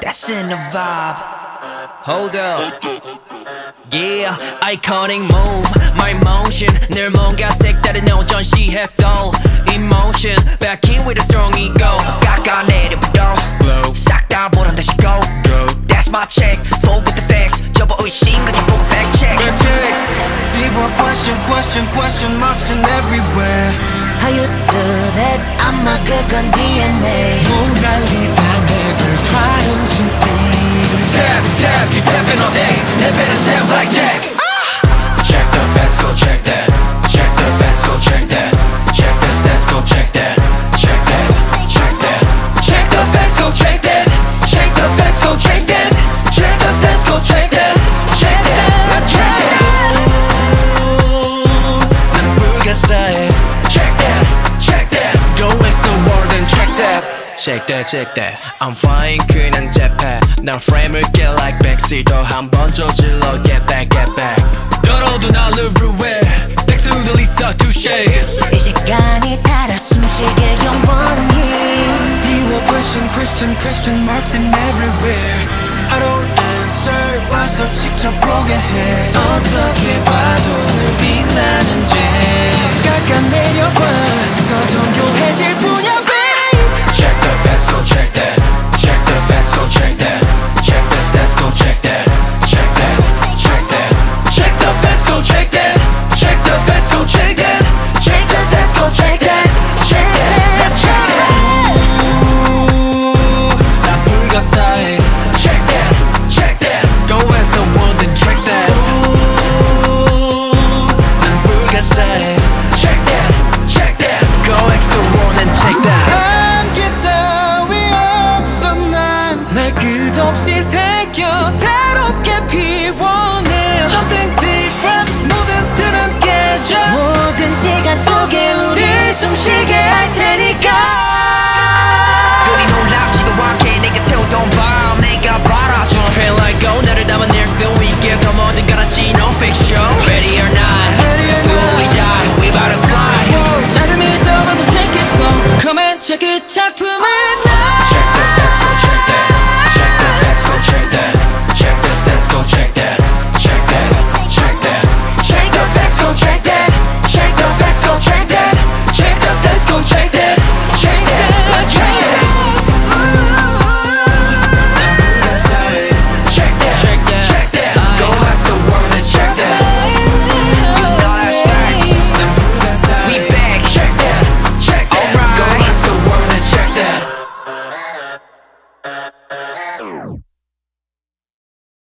가시는 vibe. Hold up. Yeah, iconic move, my motion. 늘 뭔가 색다른 너 전시했어. Emotion, back in with a strong ego. 깎아내려부터 싹 다 보란 듯이 go. That's my check, full with the facts. 접어 의심 그냥 보고 fact check. Deeper question marks in everywhere. How you do that? 아마 그건 DNA. Mona Lisa, never try, don't you see? Tap, you tapping all day. 내 배는 sound like Jack. Check the facts, go check that. Check the facts, go check that. Check the stats, go check that. Check that, check that. Check the facts, go check that. Check the facts, go check that. Check the stats, go check that. Check that, let's check that. 난 불가사해. Check that, check that. Go ask the world and check that. Check that. I'm fine, 그냥 재패. 난 frame을 get like backseat. 한 번 저질러 get back. 떨어도 나를 ru해. 백수도 리사 touche. 이 시간이 살아 숨쉬게 영원히. 띄워 question marks in everywhere. I don't answer 와서 직접 보게 해. 어떻게 봐도 늘 빛나는 잼. 깎아내려봐 더 정교해질 뿐이야 babe. Check the facts, go check that. Check the facts, go check that. Check the stats, go check that. Check that, check that. Check the facts, go check that. Check the facts, go check that. Check the stats, go check that. Check that, let's check that. 난 불가사해. Check that. Go ask the world and check that. 난 불가사해. Check that. Go ask the world and check that. 한계 따위 없어 난. 날 끝없이 새겨 새롭게 피워내. Something different. 모든 틀은 깨져. 모든 시간 속에 우리 숨쉬게 할 테니까. 우리 놀랍지도 않게 내가 태우던 밤 내가 바라줘. Feel like go 나를 담아낼 수 있게 더 뭐든 garanti no fiction. Ready or not, do we die? We about to fly. 나를 믿어봐도 take it slow. Come and check it 작품을 나. Check the facts, go check that. Check the facts, go check that. Check the stats, go check that. Check that, check that. Check the facts, go check that. Check the facts, go check that. Check the stats, go check that. Check that, check that. Check that. Go ask the world and check that. You know that's facts. We back. Check that. Alright. Go ask the world and check that.